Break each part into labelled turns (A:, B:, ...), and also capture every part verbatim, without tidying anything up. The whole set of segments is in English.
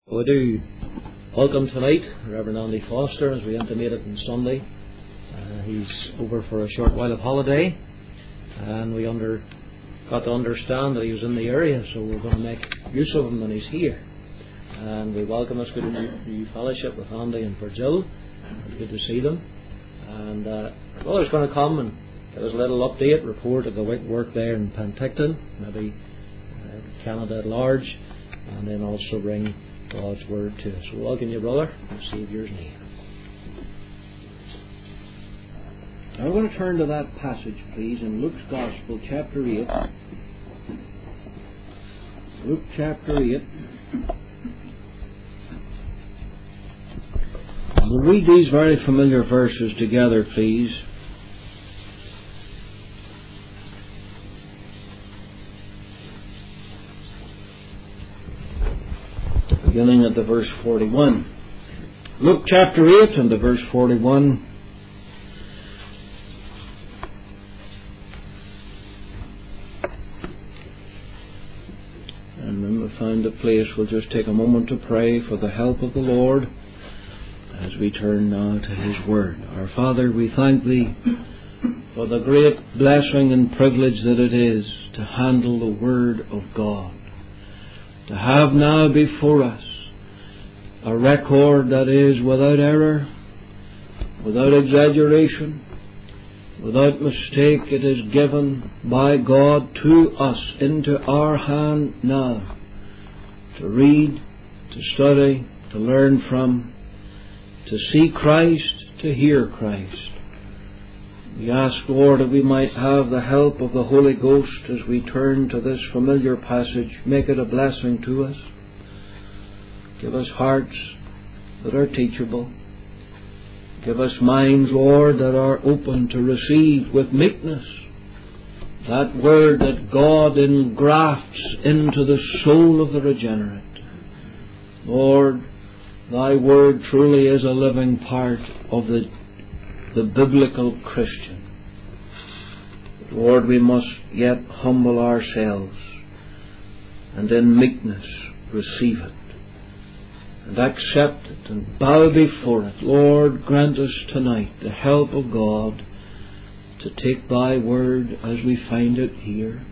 A: We do welcome tonight Reverend Andy Foster, as we intimated on Sunday. Uh, he's over for a short while of holiday, and we under got to understand that he was in the area, so we're going to make use of him when he's here. And we welcome us good new fellowship with Andy and Virgil. It's good to see them. And uh, our brother's going to come and give us a little update, report of the work there in Penticton, maybe uh, Canada at large, and then also bring God's word to us. So welcome you, brother, in the Saviour's name.
B: I want to turn to that passage, please, in Luke's Gospel, chapter eight. Luke chapter eight. We'll read these very familiar verses together, please. Beginning at the verse forty-one. Luke chapter eight and the verse forty-one. And when we find a place, we'll just take a moment to pray for the help of the Lord as we turn now to His Word. Our Father, we thank Thee for the great blessing and privilege that it is to handle the Word of God, to have now before us a record that is without error, without exaggeration, without mistake. It is given by God to us into our hand now to read, to study, to learn from, to see Christ, to hear Christ. We ask, Lord, that we might have the help of the Holy Ghost as we turn to this familiar passage. Make it a blessing to us. Give us hearts that are teachable. Give us minds, Lord, that are open to receive with meekness that word that God engrafts into the soul of the regenerate. Lord, Thy word truly is a living part of the, the biblical Christian. But Lord, we must yet humble ourselves and in meekness receive it and accept it and bow before it. Lord, grant us tonight the help of God to take Thy word as we find it here,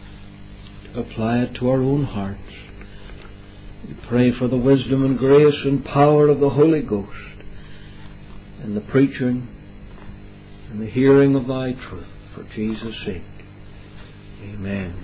B: to apply it to our own hearts. We pray for the wisdom and grace and power of the Holy Ghost in the preaching and the hearing of Thy truth, for Jesus' sake. Amen.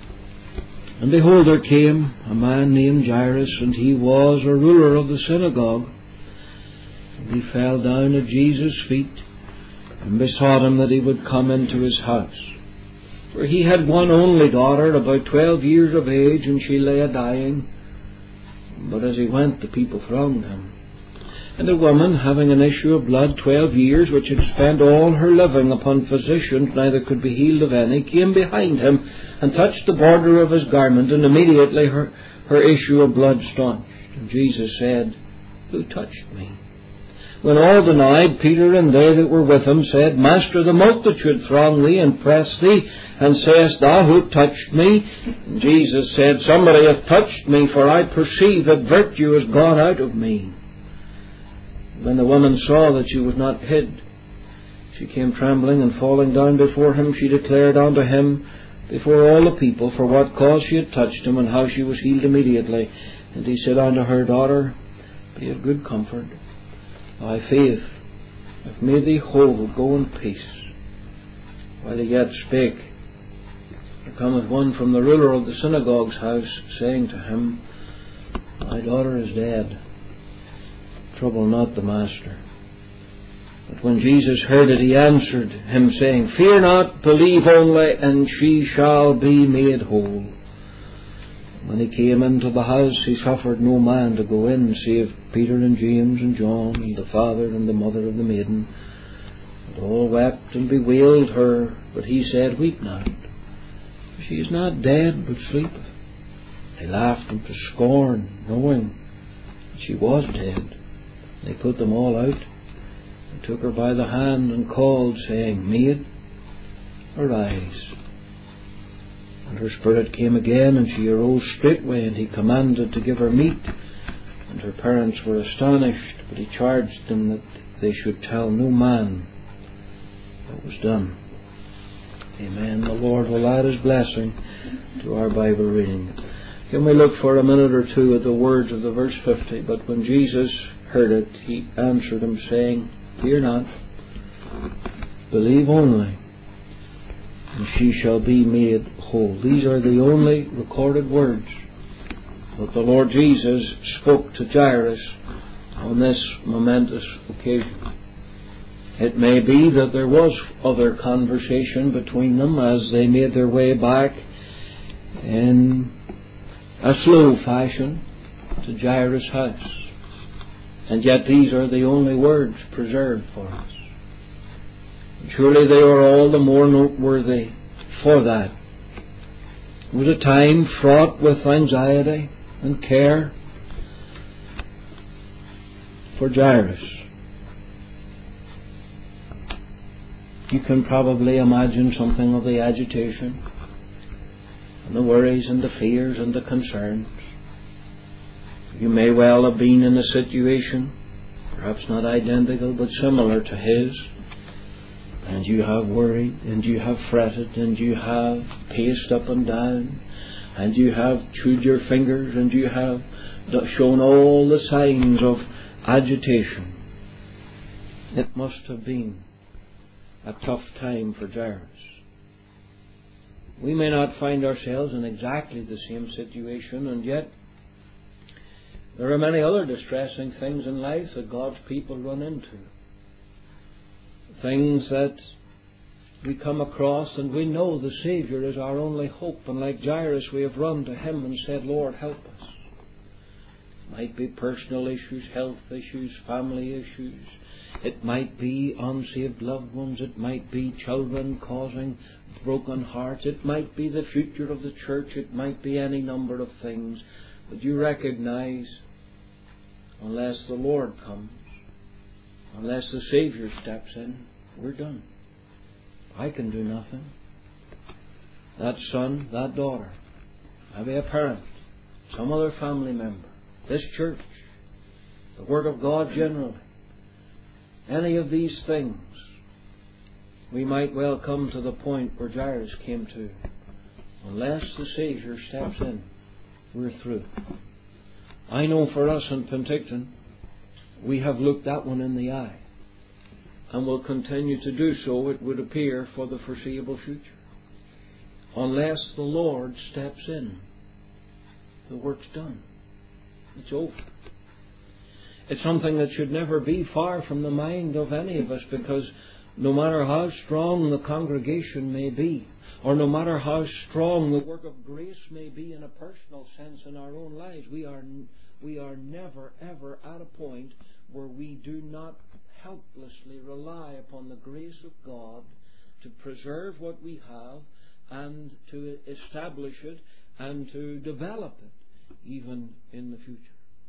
B: And behold, there came a man named Jairus, and he was a ruler of the synagogue. And he fell down at Jesus' feet and besought him that he would come into his house. For he had one only daughter, about twelve years of age, and she lay a-dying. But as he went, the people thronged him. And a woman, having an issue of blood twelve years, which had spent all her living upon physicians, neither could be healed of any, came behind him, and touched the border of his garment, and immediately her, her issue of blood staunched. And Jesus said, Who touched me? When all denied, Peter and they that were with him said, Master, the multitude throng thee and press thee, and sayest thou, Who touched me? And Jesus said, Somebody hath touched me, for I perceive that virtue is gone out of me. When the woman saw that she was not hid, she came trembling, and falling down before him, she declared unto him before all the people for what cause she had touched him, and how she was healed immediately. And he said unto her, Daughter, be of good comfort. Thy faith hath made thee whole. Go in peace. While he yet spake, there cometh one from the ruler of the synagogue's house, saying to him, Thy daughter is dead. Trouble not the master. But when Jesus heard it, he answered him, saying, Fear not, believe only, and she shall be made whole. When he came into the house, he suffered no man to go in, save Peter and James and John, and the father and the mother of the maiden. And all wept and bewailed her. But he said, Weep not, for she is not dead, but sleepeth. They laughed him to scorn, knowing that she was dead. They put them all out, and took her by the hand, and called, saying, Maid, arise. And her spirit came again, and she arose straightway, and he commanded to give her meat. Her parents were astonished, but he charged them that they should tell no man what was done. Amen. The Lord will add His blessing to our Bible reading. Can we look for a minute or two at the words of the verse fifty? But when Jesus heard it, He answered them, saying, Fear not, believe only, and she shall be made whole. These are the only recorded words that the Lord Jesus spoke to Jairus on this momentous occasion. It may be that there was other conversation between them as they made their way back in a slow fashion to Jairus' house. And yet these are the only words preserved for us. And surely they are all the more noteworthy for that. It was a time fraught with anxiety and care for Jairus. You can probably imagine something of the agitation and the worries and the fears and the concerns. You may well have been in a situation, perhaps not identical, but similar to his, and you have worried, and you have fretted, and you have paced up and down, and you have chewed your fingers, and you have shown all the signs of agitation. It must have been a tough time for Jairus. We may not find ourselves in exactly the same situation, and yet there are many other distressing things in life that God's people run into. Things that we come across and we know the Saviour is our only hope, and like Jairus we have run to Him and said, Lord, help us. It might be personal issues, health issues, family issues. It might be unsaved loved ones. It might be children causing broken hearts. It might be the future of the church. It might be any number of things. But you recognize, unless the Lord comes, unless the Saviour steps in, we're done. I can do nothing. That son, that daughter, maybe a parent, some other family member, this church, the Word of God generally, any of these things, we might well come to the point where Jairus came to. Unless the Saviour steps in, we're through. I know for us in Penticton, we have looked that one in the eye, and will continue to do so, it would appear, for the foreseeable future. Unless the Lord steps in, the work's done. It's over. It's something that should never be far from the mind of any of us, because no matter how strong the congregation may be, or no matter how strong the work of grace may be in a personal sense in our own lives, we are we are never ever at a point where we do not helplessly rely upon the grace of God to preserve what we have and to establish it and to develop it even in the future.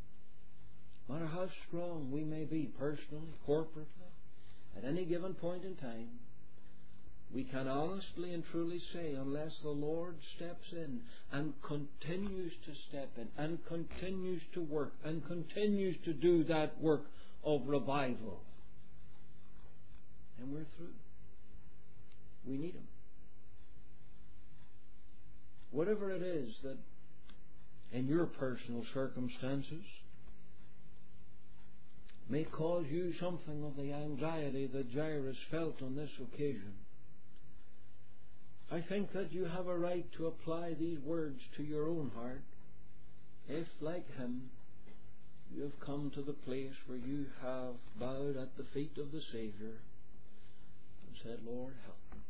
B: No matter how strong we may be personally, corporately, at any given point in time, we can honestly and truly say, unless the Lord steps in and continues to step in and continues to work and continues to do that work of revival, then we're through. We need Him. Whatever it is that in your personal circumstances may cause you something of the anxiety that Jairus felt on this occasion, I think that you have a right to apply these words to your own heart if, like him, you have come to the place where you have bowed at the feet of the Saviour and said, Lord, help me.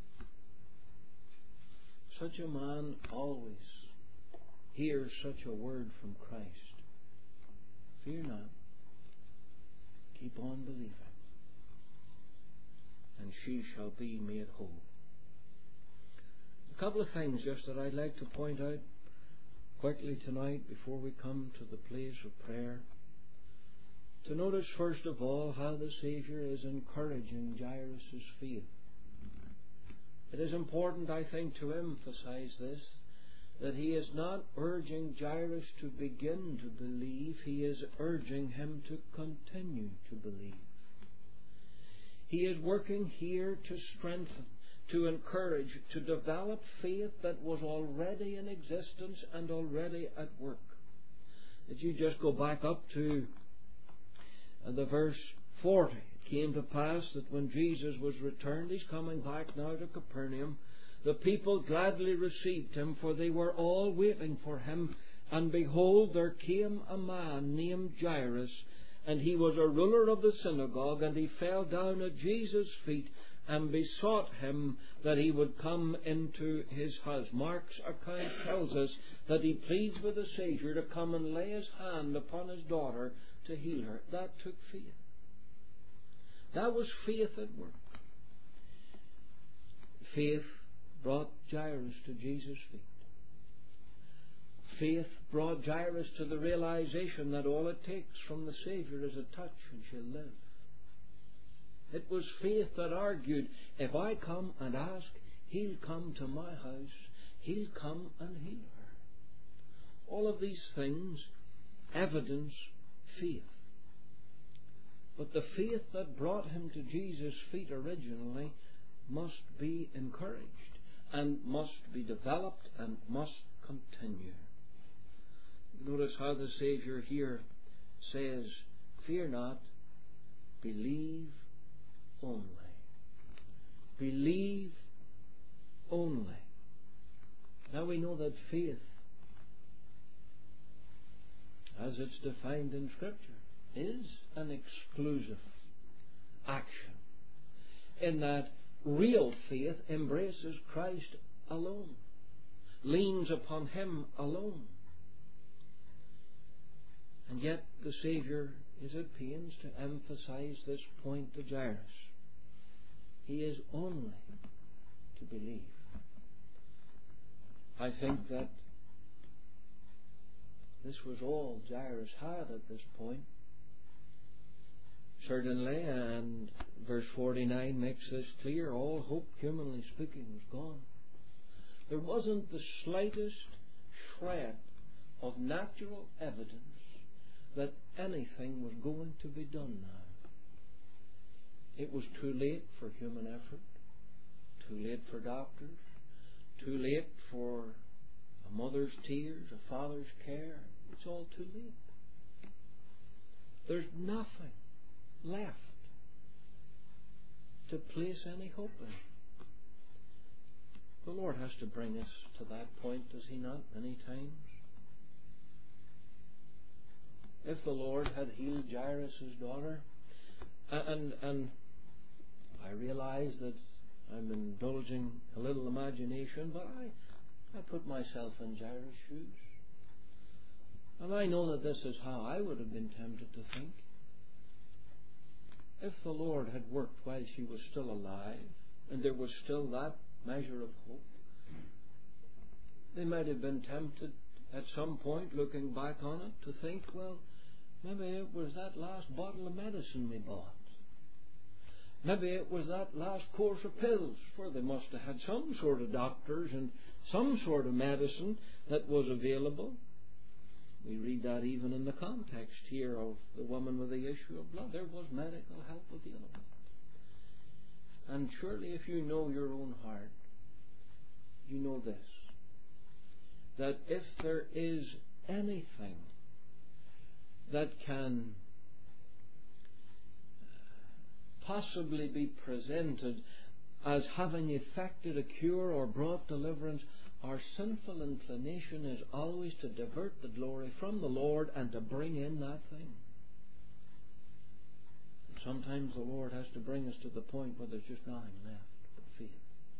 B: Such a man always hears such a word from Christ. Fear not. Keep on believing, and she shall be made whole. A couple of things just that I'd like to point out quickly tonight before we come to the place of prayer. To notice first of all how the Saviour is encouraging Jairus' faith. It is important, I think, to emphasize this, that He is not urging Jairus to begin to believe. He is urging him to continue to believe. He is working here to strengthen, to encourage, to develop faith that was already in existence and already at work. If you just go back up to the verse forty, it came to pass that when Jesus was returned, He's coming back now to Capernaum, the people gladly received Him, for they were all waiting for Him. And behold, there came a man named Jairus, and he was a ruler of the synagogue, and he fell down at Jesus' feet and besought Him that he would come into his house. Mark's account tells us that he pleads with the Saviour to come and lay his hand upon his daughter to heal her. That took faith. That was faith at work. Faith brought Jairus to Jesus' feet. Faith brought Jairus to the realization that all it takes from the Saviour is a touch and she'll live. It was faith that argued, if I come and ask, He'll come to my house, He'll come and heal her. All of these things evidence faith. But the faith that brought him to Jesus' feet originally must be encouraged and must be developed and must continue. Notice how the Saviour here says, fear not, believe only. Believe only. Now we know that faith, as it's defined in Scripture, is an exclusive action, in that real faith embraces Christ alone, leans upon Him alone. And yet the Saviour is at pains to emphasize this point to Jairus. He is only to believe. I think that this was all Jairus had at this point. Certainly, and verse forty-nine makes this clear, all hope, humanly speaking, was gone. There wasn't the slightest shred of natural evidence that anything was going to be done now. It was too late for human effort, too late for doctors, too late for a mother's tears, a father's care. It's all too late. There's nothing left to place any hope in. The Lord has to bring us to that point, does He not, many times? If the Lord had healed Jairus' daughter, and and I realize that I'm indulging a little imagination, but I, I put myself in Jairus' shoes. And I know that this is how I would have been tempted to think. If the Lord had worked while she was still alive, and there was still that measure of hope, they might have been tempted at some point, looking back on it, to think, well, maybe it was that last bottle of medicine we bought. Maybe it was that last course of pills, for they must have had some sort of doctors and some sort of medicine that was available. We read that even in the context here of the woman with the issue of blood. There was medical help available. And surely if you know your own heart, you know this, that if there is anything that can possibly be presented as having effected a cure or brought deliverance, our sinful inclination is always to divert the glory from the Lord and to bring in that thing. And sometimes the Lord has to bring us to the point where there's just nothing left but faith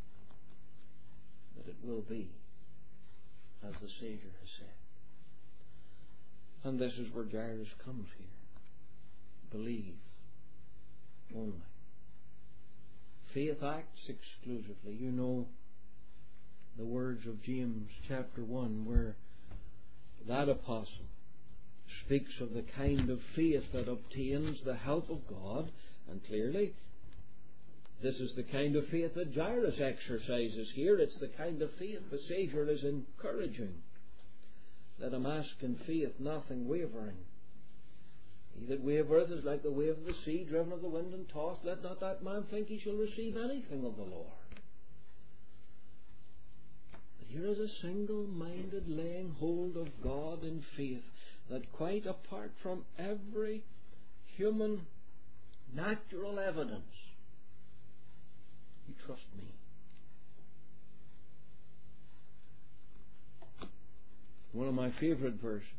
B: that it will be as the Saviour has said. And this is where Jairus comes here. Believe only. Faith acts exclusively. You know the words of James chapter one, where that apostle speaks of the kind of faith that obtains the help of God, and clearly This is the kind of faith that Jairus exercises here. It's the kind of faith the Saviour is encouraging. Let him ask in faith, nothing wavering. He that wavereth is like the wave of the sea, driven of the wind and tossed. Let not that man think he shall receive anything of the Lord. But here is a single-minded laying hold of God in faith, that quite apart from every human natural evidence, you trust me. One of my favourite verses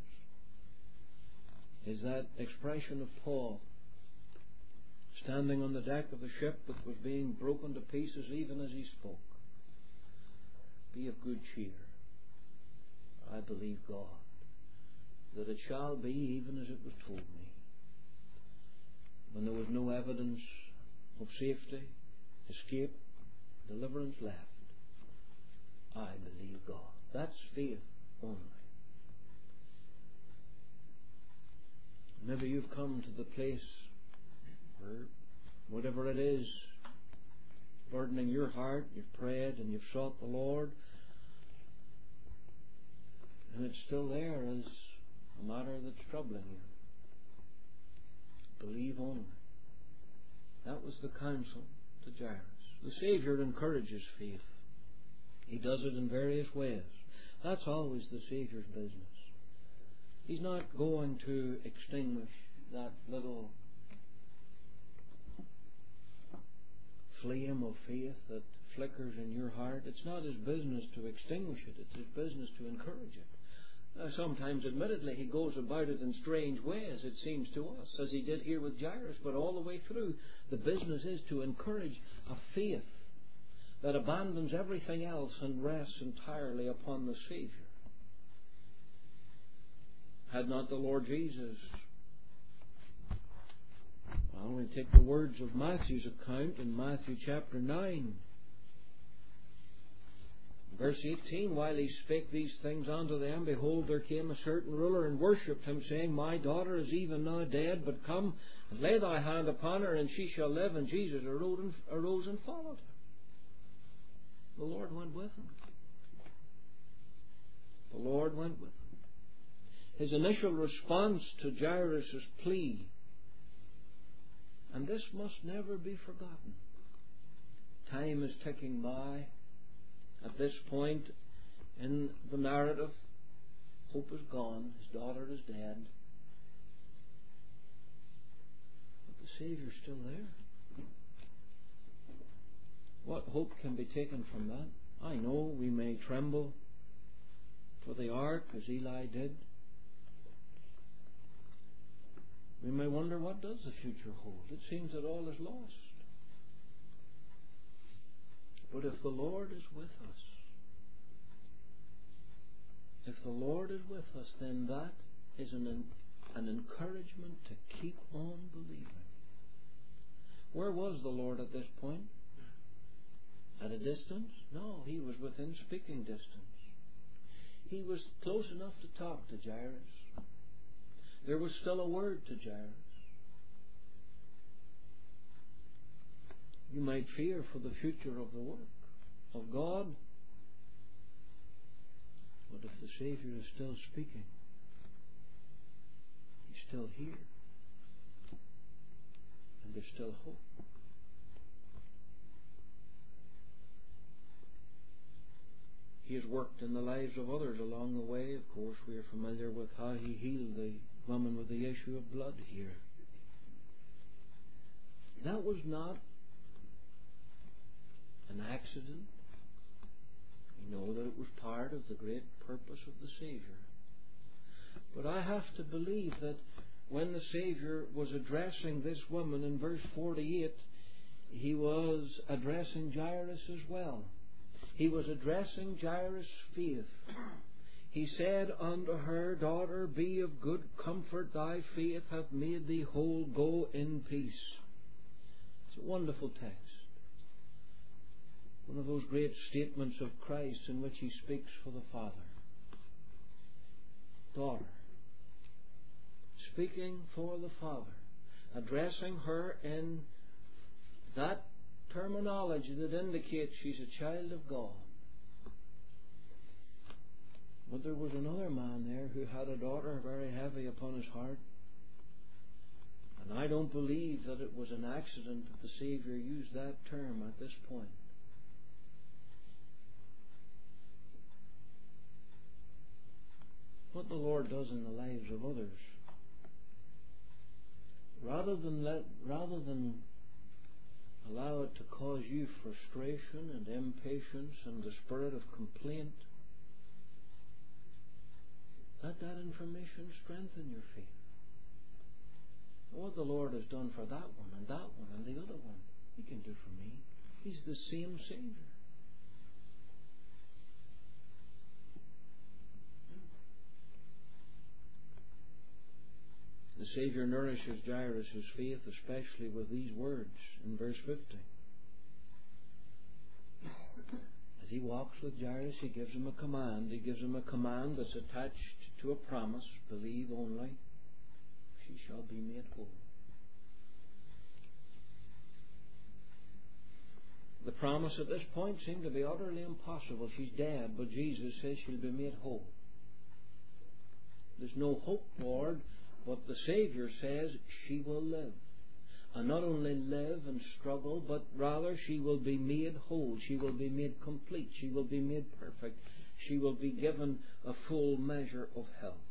B: is that expression of Paul, standing on the deck of the ship that was being broken to pieces even as he spoke. Be of good cheer. I believe God, that it shall be even as it was told me. When there was no evidence of safety, escape, deliverance left, I believe God. That's faith only. Maybe you've come to the place where whatever it is burdening your heart, you've prayed and you've sought the Lord, and it's still there as a matter that's troubling you. Believe only. That was the counsel to Jairus. The Saviour encourages faith. He does it in various ways. That's always the Saviour's business. He's not going to extinguish that little flame of faith that flickers in your heart. It's not his business to extinguish it. It's his business to encourage it. Now, sometimes, admittedly, he goes about it in strange ways, it seems to us, as he did here with Jairus, but all the way through, the business is to encourage a faith that abandons everything else and rests entirely upon the Saviour. Had not the Lord Jesus, well, we take the words of Matthew's account in Matthew chapter nine, verse eighteen, while he spake these things unto them, behold, there came a certain ruler and worshipped him, saying, My daughter is even now dead, but come and lay thy hand upon her, and she shall live. And Jesus arose and, arose and followed him. The Lord went with him. The Lord went with him. His initial response to Jairus' plea, and this must never be forgotten. Time is ticking by. At this point in the narrative, hope is gone. His daughter is dead. But the Saviour's still there. What hope can be taken from that? I know we may tremble for the ark as Eli did. We may wonder, what does the future hold? It seems that all is lost. But if the Lord is with us, if the Lord is with us, then that is an, an encouragement to keep on believing. Where was the Lord at this point? At a distance? No, he was within speaking distance. He was close enough to talk to Jairus. There was still a word to Jairus. You might fear for the future of the work of God, but if the Saviour is still speaking, He's still here, and there's still hope. He has worked in the lives of others along the way. Of course, we are familiar with how He healed the woman with the issue of blood here. That was not an accident. We know that it was part of the great purpose of the Saviour. But I have to believe that when the Saviour was addressing this woman in verse forty-eight, He was addressing Jairus as well. He was addressing Jairus' faith. He said unto her, Daughter, be of good comfort, thy faith hath made thee whole, go in peace. It's a wonderful text. One of those great statements of Christ in which He speaks for the Father. Daughter. Speaking for the Father. Addressing her in that terminology that indicates she's a child of God. But there was another man there who had a daughter very heavy upon his heart. And I don't believe that it was an accident that the Saviour used that term at this point. What the Lord does in the lives of others, rather than let, rather than allow it to cause you frustration and impatience and the spirit of complaint, let that information strengthen your faith. What the Lord has done for that one and that one and the other one, He can do for me. He's the same Saviour. The Saviour nourishes Jairus' faith, especially with these words in verse fifty. As He walks with Jairus, He gives him a command. He gives him a command that's attached to a promise. Believe only, she shall be made whole. The promise at this point seemed to be utterly impossible. She's dead, but Jesus says she'll be made whole. There's no hope, Lord, but the Saviour says she will live. And not only live and struggle, but rather she will be made whole. She will be made complete. She will be made perfect. She will be given a full measure of health.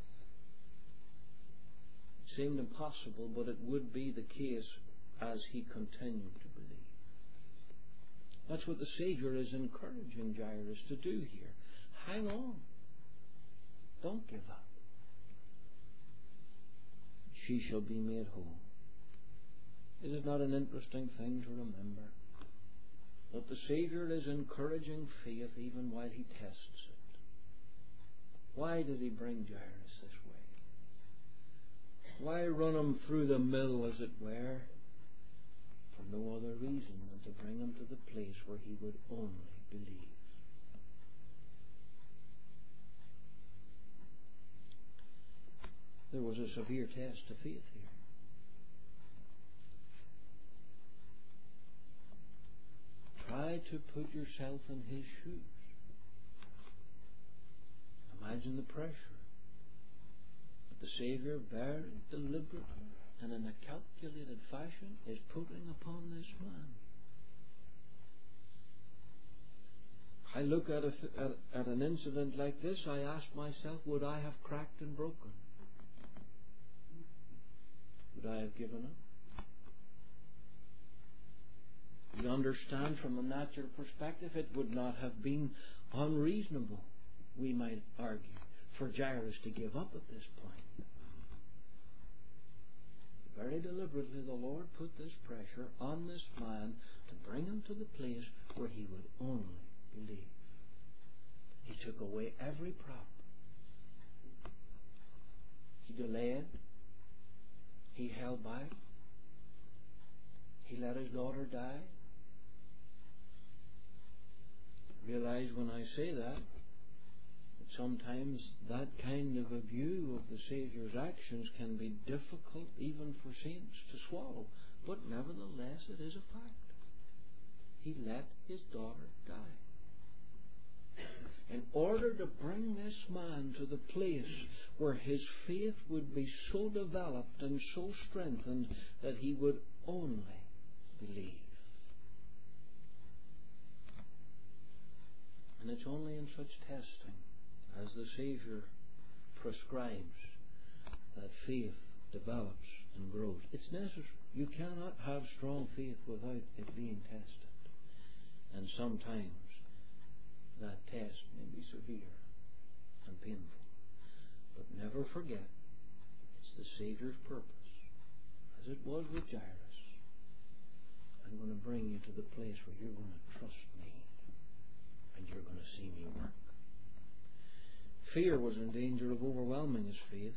B: It seemed impossible, but it would be the case as he continued to believe. That's what the Saviour is encouraging Jairus to do here. Hang on. Don't give up. She shall be made whole. Is it not an interesting thing to remember that the Saviour is encouraging faith even while He tests it? Why did He bring Jairus this way? Why run him through the mill, as it were? For no other reason than to bring him to the place where he would only believe. There was a severe test of faith here. Try to put yourself in His shoes. Imagine the pressure that the Saviour very deliberately and in a calculated fashion is putting upon this man. I look at, a, at, at an incident like this, I ask myself, would I have cracked and broken? Would I have given up? You understand, from a natural perspective, it would not have been unreasonable, we might argue, for Jairus to give up at this point. Very deliberately the Lord put this pressure on this man to bring him to the place where he would only believe. He took away every prop. He delayed. He held back. He let his daughter die. Realize when I say that, that sometimes that kind of a view of the Saviour's actions can be difficult even for saints to swallow. But nevertheless, it is a fact. He let his daughter die. In order to bring this man to the place where his faith would be so developed and so strengthened that he would only believe. And it's only in such testing as the Saviour prescribes that faith develops and grows. It's necessary. You cannot have strong faith without it being tested. And sometimes that test may be severe and painful. But never forget, it's the Saviour's purpose, as it was with Jairus. I'm going to bring you to the place where you're going to trust me and you're going to see me work. Fear was in danger of overwhelming his faith.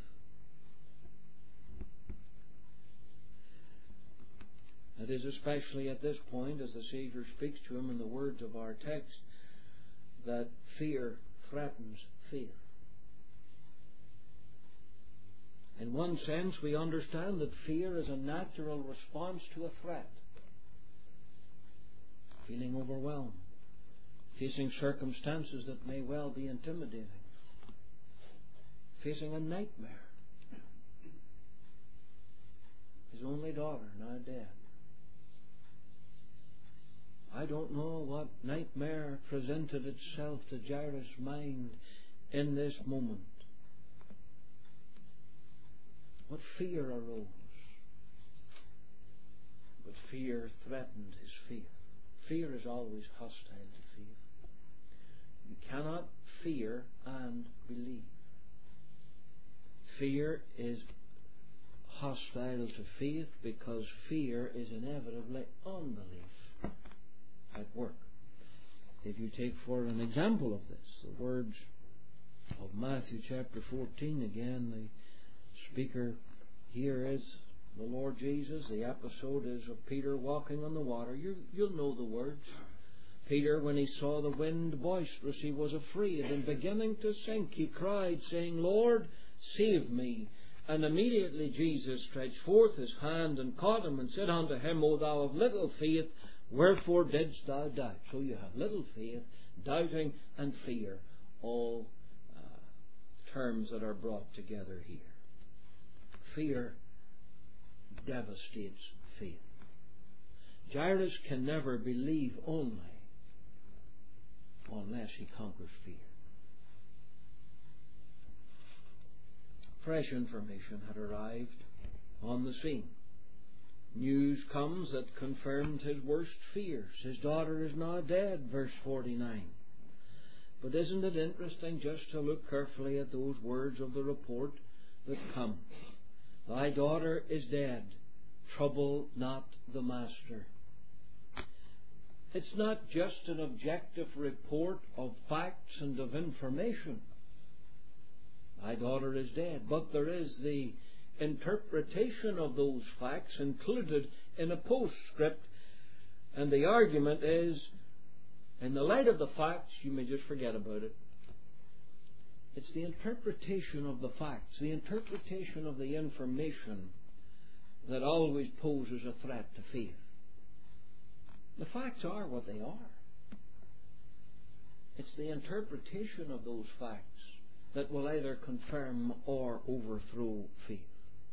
B: It is especially at this point, as the Saviour speaks to him in the words of our text, that fear threatens faith. In one sense, we understand that fear is a natural response to a threat. feeling overwhelmed, facing circumstances that may well be intimidating, facing a nightmare. His only daughter now dead. I don't know what nightmare presented itself to Jairus' mind in this moment. What fear arose. But fear threatened his faith. Fear is always hostile to faith. You cannot fear and believe. Fear is hostile to faith because fear is inevitably unbelief at work. If you take for an example of this, the words of Matthew chapter fourteen, again, the speaker here is the Lord Jesus. The episode is of Peter walking on the water. You, you'll know the words. Peter, when he saw the wind boisterous, he was afraid, and beginning to sink, he cried, saying, Lord, save me. And immediately Jesus stretched forth his hand and caught him and said unto him, O thou of little faith, wherefore didst thou doubt? So you have little faith, doubting and fear, all uh, terms that are brought together here. Fear devastates faith. Jairus can never believe only unless he conquers fear. Fresh information had arrived on the scene. News comes that confirmed his worst fears. His daughter is now dead, verse forty-nine. But isn't it interesting just to look carefully at those words of the report that come? Thy daughter is dead. Trouble not the master. It's not just an objective report of facts and of information. Thy daughter is dead. But there is the interpretation of those facts included in a postscript. And the argument is, in the light of the facts, you may just forget about it. It's the interpretation of the facts, the interpretation of the information that always poses a threat to faith. The facts are what they are. It's the interpretation of those facts that will either confirm or overthrow faith.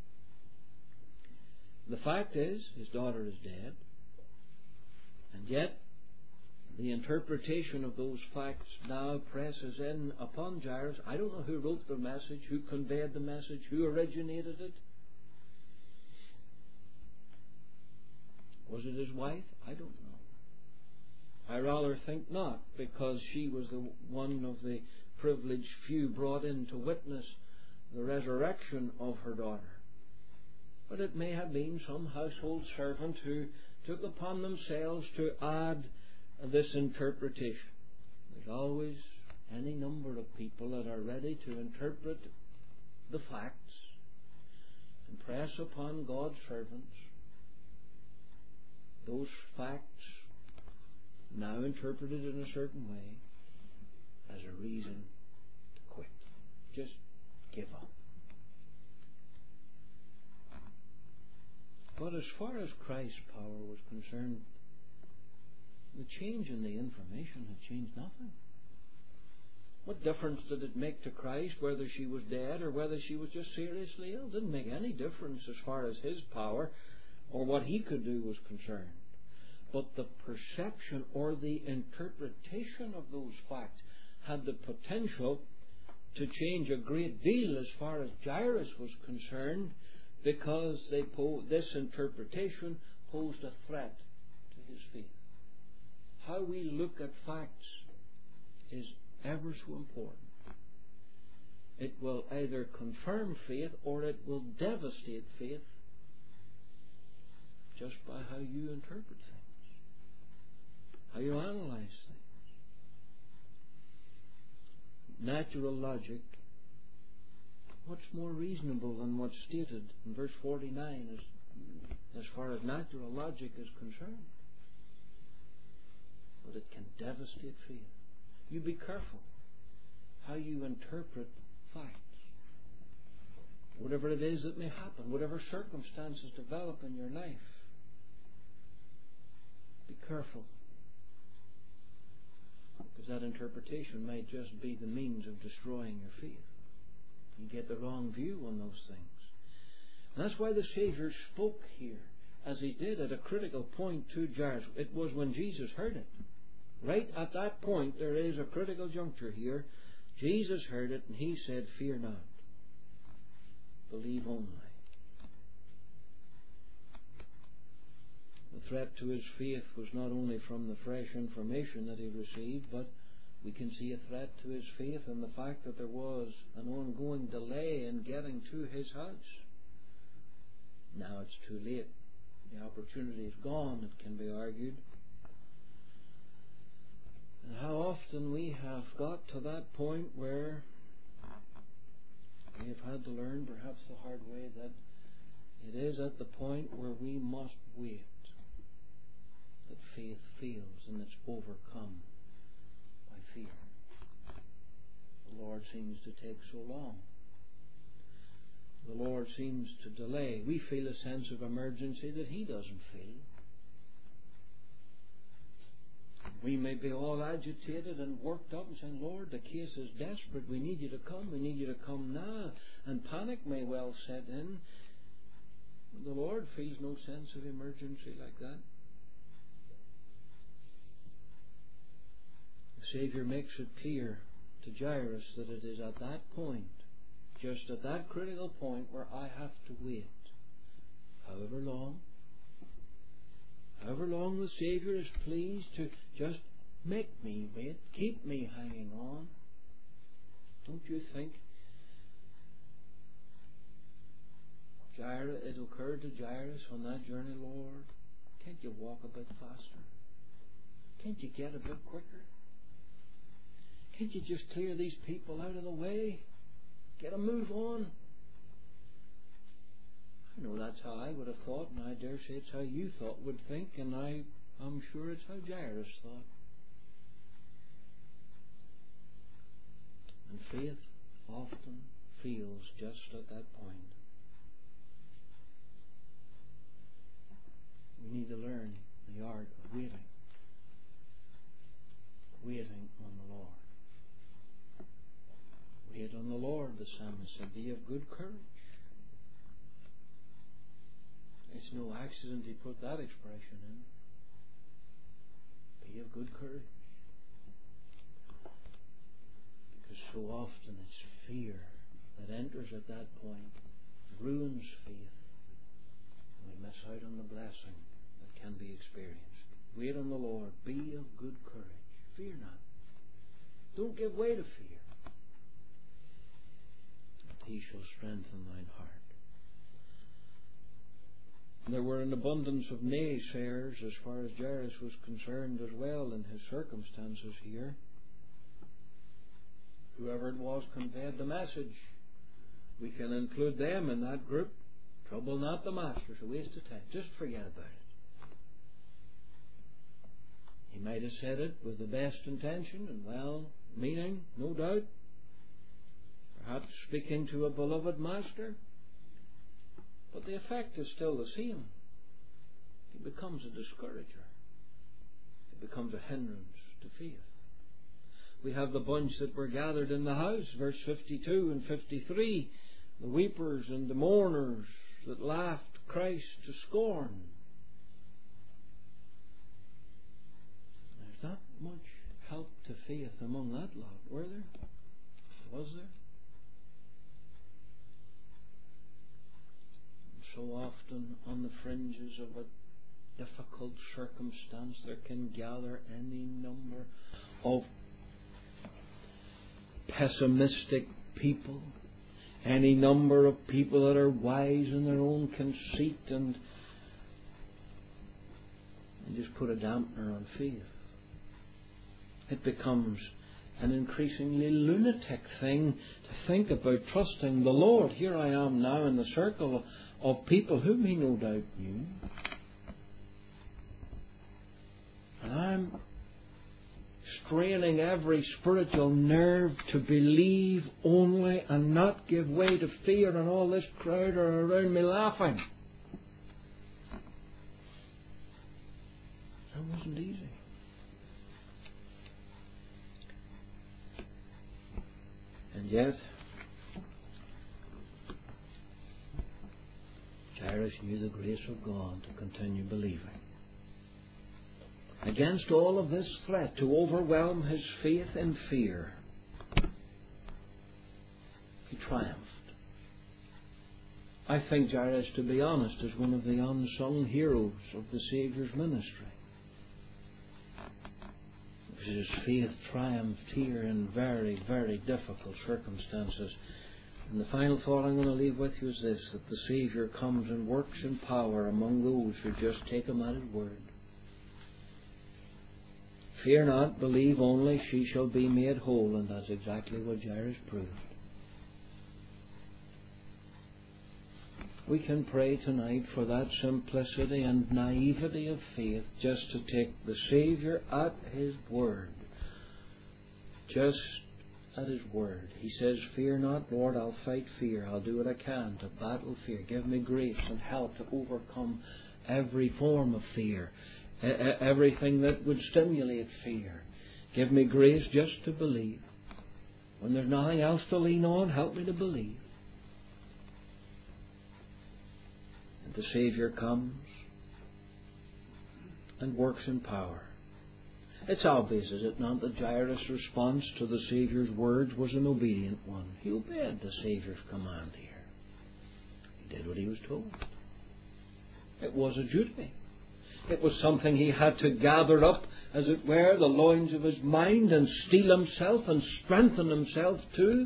B: The fact is, his daughter is dead, and yet the interpretation of those facts now presses in upon Jairus. I don't know who wrote the message, who conveyed the message, who originated it. Was it his wife? I don't know. I rather think not, because she was the one of the privileged few brought in to witness the resurrection of her daughter. But it may have been some household servant who took upon themselves to add this interpretation. There's always any number of people that are ready to interpret the facts and press upon God's servants those facts, now interpreted in a certain way, as a reason to quit. Just give up. But as far as Christ's power was concerned, the change in the information had changed nothing. What difference did it make to Christ whether she was dead or whether she was just seriously ill? It didn't make any difference as far as his power or what he could do was concerned. But the perception or the interpretation of those facts had the potential to change a great deal as far as Jairus was concerned, because they po- this interpretation posed a threat to his faith. How we look at facts is ever so important. It will either confirm faith or it will devastate faith just by how you interpret things, how you analyze things. Natural logic, what's more reasonable than what's stated in verse forty-nine as, as far as natural logic is concerned? But it can devastate faith. You be careful how you interpret facts. Whatever it is that may happen, whatever circumstances develop in your life, be careful Because that interpretation might just be the means of destroying your faith. You get the wrong view on those things. And that's why the Saviour spoke here, as He did at a critical point to Jairus. It was when Jesus heard it. Right at that point, there is a critical juncture here. Jesus heard it and He said, "Fear not. Believe only." The threat to his faith was not only from the fresh information that he received, but we can see a threat to his faith in the fact that there was an ongoing delay in getting to his house. Now it's too late. The opportunity is gone, it can be argued. And how often we have got to that point where we have had to learn, perhaps the hard way, that it is at the point where we must wait that faith fails and it's overcome by fear. The Lord seems to take so long. The Lord seems to delay. We feel a sense of emergency that He doesn't feel. We may be all agitated and worked up and saying, "Lord, the case is desperate. We need you to come. We need you to come now." And panic may well set in. The Lord feels no sense of emergency like that. The Saviour makes it clear to Jairus that it is at that point, just at that critical point, where I have to wait. However long, however long the Saviour is pleased to just make me wait, keep me hanging on. Don't you think Jairus, it occurred to Jairus on that journey, "Lord, can't you walk a bit faster? Can't you get a bit quicker? Can't you just clear these people out of the way? Get a move on?" I know that's how I would have thought, and I dare say it's how you thought would think, and I, I'm sure it's how Jairus thought. And faith often fails just at that point. We need to learn the art of waiting. Waiting on the Lord. Wait on the Lord, the psalmist said. Be of good courage. It's no accident he put that expression in. Be of good courage. Because so often it's fear that enters at that point, ruins faith, and we miss out on the blessing that can be experienced. Wait on the Lord. Be of good courage. Fear not. Don't give way to fear. And He shall strengthen thine heart. There were an abundance of naysayers as far as Jairus was concerned as well in his circumstances here. Whoever it was conveyed the message. We can include them in that group. Trouble not the master. It's a waste of time. Just forget about it. He might have said it with the best intention and well meaning, no doubt. Perhaps speaking to a beloved master. But the effect is still the same. He becomes a discourager. It becomes a hindrance to faith. We have the bunch that were gathered in the house, verse fifty-two and fifty-three, the weepers and the mourners that laughed Christ to scorn. There's not much help to faith among that lot, were there? Was there? So often on the fringes of a difficult circumstance there can gather any number of pessimistic people, any number of people that are wise in their own conceit, and, and just put a dampener on faith. It becomes an increasingly lunatic thing to think about trusting the Lord. Here I am now in the circle of people whom He no doubt knew, and I'm straining every spiritual nerve to believe only and not give way to fear, and all this crowd are around me laughing. That wasn't easy. And yet, Jairus knew the grace of God to continue believing. Against all of this threat to overwhelm his faith in fear, he triumphed. I think Jairus, to be honest, is one of the unsung heroes of the Saviour's ministry. His faith triumphed here in very, very difficult circumstances. And the final thought I'm going to leave with you is this, that the Saviour comes and works in power among those who just take Him at His word. Fear not, believe only, she shall be made whole. And that's exactly what Jairus proved. We can pray tonight for that simplicity and naivety of faith, just to take the Saviour at His word. Just at His word. He says, fear not, Lord, I'll fight fear. I'll do what I can to battle fear. Give me grace and help to overcome every form of fear. Everything that would stimulate fear. Give me grace just to believe. When there's nothing else to lean on, help me to believe. And the Saviour comes and works in power. It's obvious, is it not, that Jairus' response to the Saviour's words was an obedient one. He obeyed the Saviour's command here. He did what he was told. It was a duty. It was something he had to gather up, as it were, the loins of his mind and steel himself and strengthen himself to.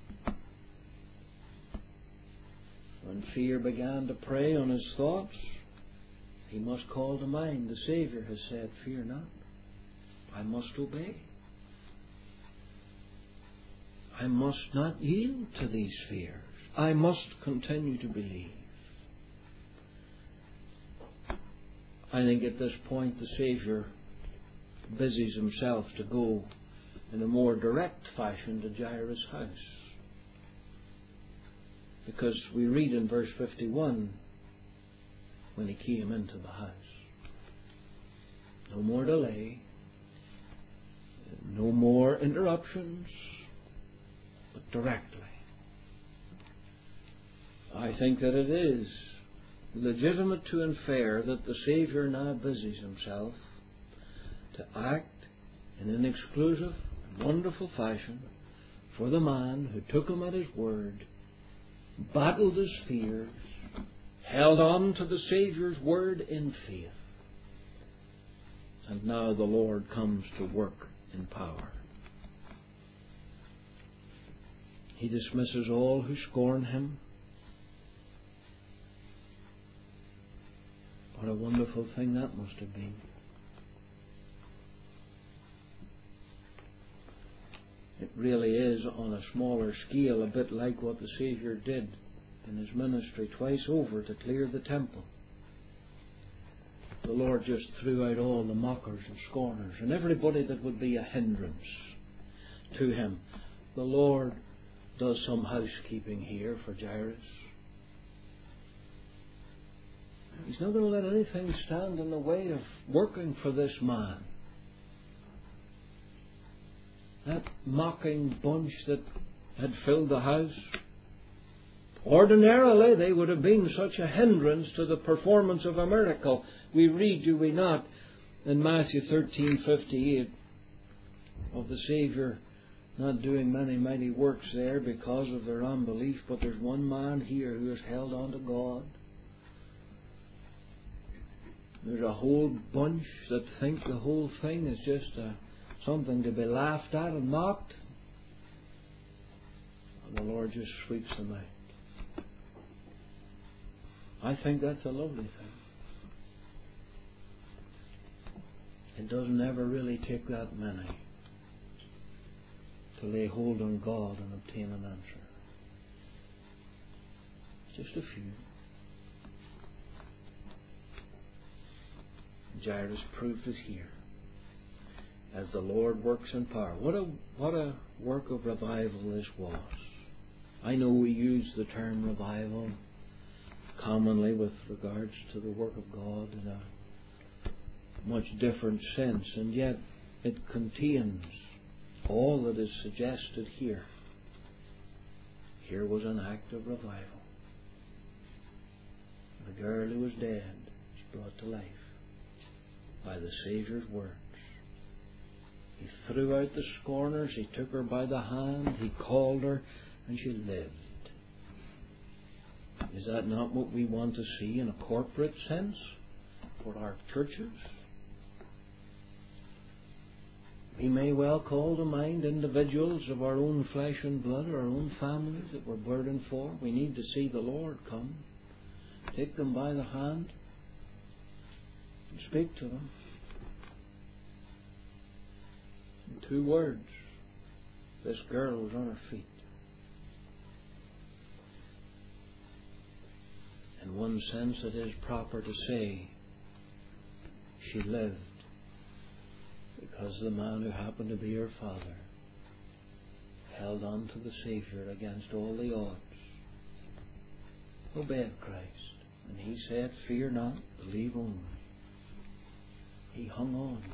B: When fear began to prey on his thoughts, he must call to mind the Saviour has said, fear not. I must obey. I must not yield to these fears. I must continue to believe. I think at this point the Saviour busies himself to go in a more direct fashion to Jairus' house. Because we read in verse fifty-one, when he came into the house, no more delay, no more interruptions, but directly. I think that it is legitimate to infer that the Saviour now busies himself to act in an exclusive and wonderful fashion for the man who took him at his word, battled his fears, held on to the Saviour's word in faith. And now the Lord comes to work in power. He dismisses all who scorn him. What a wonderful thing that must have been. It really is, on a smaller scale, a bit like what the Saviour did in His ministry twice over to clear the temple. The Lord just threw out all the mockers and scorners and everybody that would be a hindrance to Him. The Lord does some housekeeping here for Jairus. He's not going to let anything stand in the way of working for this man. That mocking bunch that had filled the house, ordinarily they would have been such a hindrance to the performance of a miracle. We read, do we not, in Matthew thirteen fifty-eight, of the Saviour not doing many mighty works there because of their unbelief, but there's one man here who has held on to God. There's a whole bunch that think the whole thing is just a, something to be laughed at and mocked. And the Lord just sweeps them out. I think that's a lovely thing. It doesn't ever really take that many to lay hold on God and obtain an answer. Just a few. Jairus proved it here, as the Lord works in power. What a what a work of revival this was. I know we use the term revival commonly with regards to the work of God in a much different sense, and yet it contains all that is suggested here. Here was an act of revival. The girl who was dead was brought to life by the Saviour's words. He threw out the scorners, He took her by the hand, He called her, and she lived. Is that not what we want to see in a corporate sense for our churches? We may well call to mind individuals of our own flesh and blood, our own families that we're burdened for. We need to see the Lord come, take them by the hand, and speak to them. In two words, this girl was on her feet. In one sense, it is proper to say she lived because the man who happened to be her father held on to the Saviour against all the odds, obeyed Christ, and He said, "Fear not, believe only." He hung on.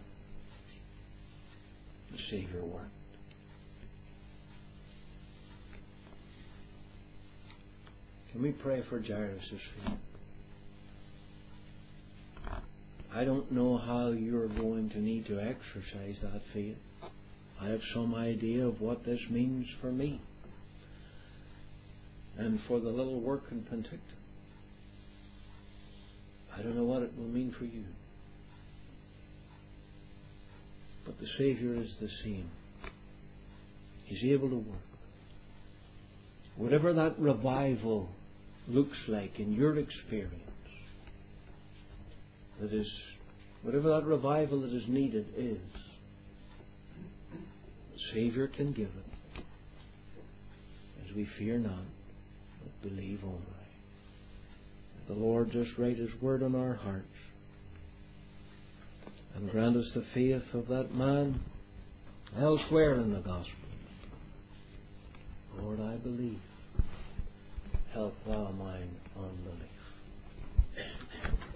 B: The Saviour worked. Can we pray for Jairus' faith? I don't know how you're going to need to exercise that faith. I have some idea of what this means for me and for the little work in Penticton. I don't know what it will mean for you. But the Saviour is the same. He's able to work. Whatever that revival looks like in your experience, that is, whatever that revival that is needed is, the Saviour can give it, as we fear not, but believe only. Let the Lord just write His word on our hearts and grant us the faith of that man elsewhere in the Gospel. Lord, I believe. Help thou mine unbelief.